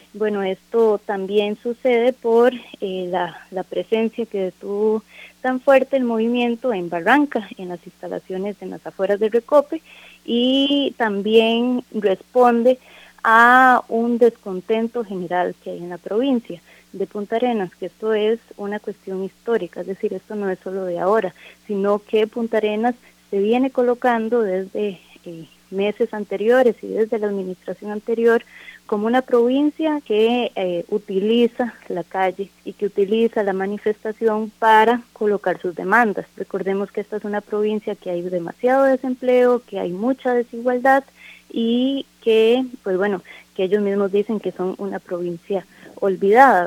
Bueno, esto también sucede por la presencia que tuvo tan fuerte el movimiento en Barranca, en las instalaciones en las afueras de Recope, y también responde a un descontento general que hay en la provincia de Punta Arenas, que esto es una cuestión histórica, es decir, esto no es solo de ahora, sino que Punta Arenas se viene colocando desde meses anteriores y desde la administración anterior como una provincia que utiliza la calle y que utiliza la manifestación para colocar sus demandas. Recordemos que esta es una provincia que hay demasiado desempleo, que hay mucha desigualdad y que, pues bueno, que ellos mismos dicen que son una provincia olvidada.